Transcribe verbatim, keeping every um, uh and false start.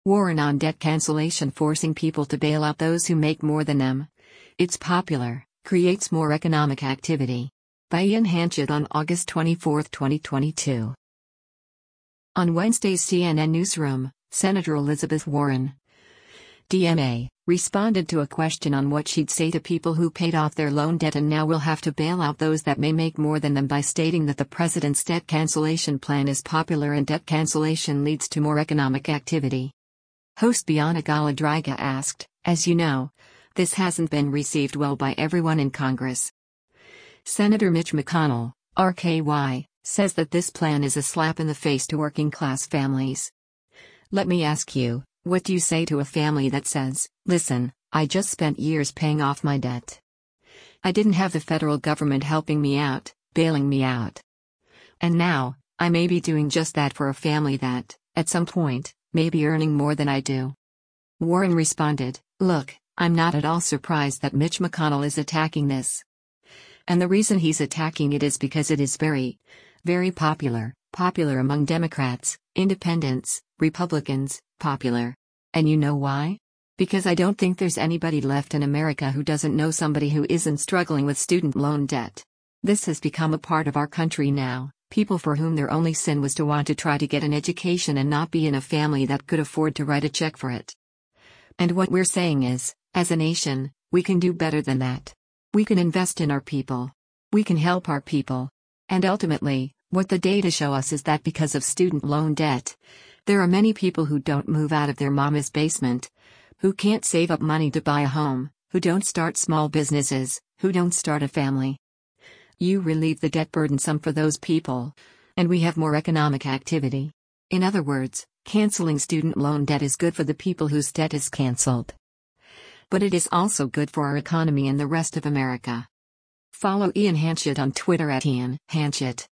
Warren on debt cancellation forcing people to bail out those who make more than them. It's popular, creates more economic activity. By Ian Hanchett on August twenty-fourth, twenty twenty-two. On Wednesday's C N N Newsroom, Senator Elizabeth Warren, D M A, responded to a question on what she'd say to people who paid off their loan debt and now will have to bail out those that may make more than them by stating that the president's debt cancellation plan is popular and debt cancellation leads to more economic activity. Host Bianca Golodryga asked, "As you know, this hasn't been received well by everyone in Congress. Senator Mitch McConnell, R K Y, says that this plan is a slap in the face to working-class families. Let me ask you, what do you say to a family that says, 'Listen, I just spent years paying off my debt. I didn't have the federal government helping me out, bailing me out. And now, I may be doing just that for a family that, at some point, may be earning more than I do?'" Warren responded, "Look, I'm not at all surprised that Mitch McConnell is attacking this. And the reason he's attacking it is because it is very, very popular, popular among Democrats, Independents, Republicans, popular. And you know why? Because I don't think there's anybody left in America who doesn't know somebody who isn't struggling with student loan debt. This has become a part of our country now, people for whom their only sin was to want to try to get an education and not be in a family that could afford to write a check for it. And what we're saying is, as a nation, we can do better than that. We can invest in our people. We can help our people. And ultimately, what the data show us is that because of student loan debt, there are many people who don't move out of their mama's basement, who can't save up money to buy a home, who don't start small businesses, who don't start a family. You relieve the debt burdensome for those people, and we have more economic activity. In other words, canceling student loan debt is good for the people whose debt is canceled. But it is also good for our economy and the rest of America." Follow Ian Hanchett on Twitter at Ian Hanchett.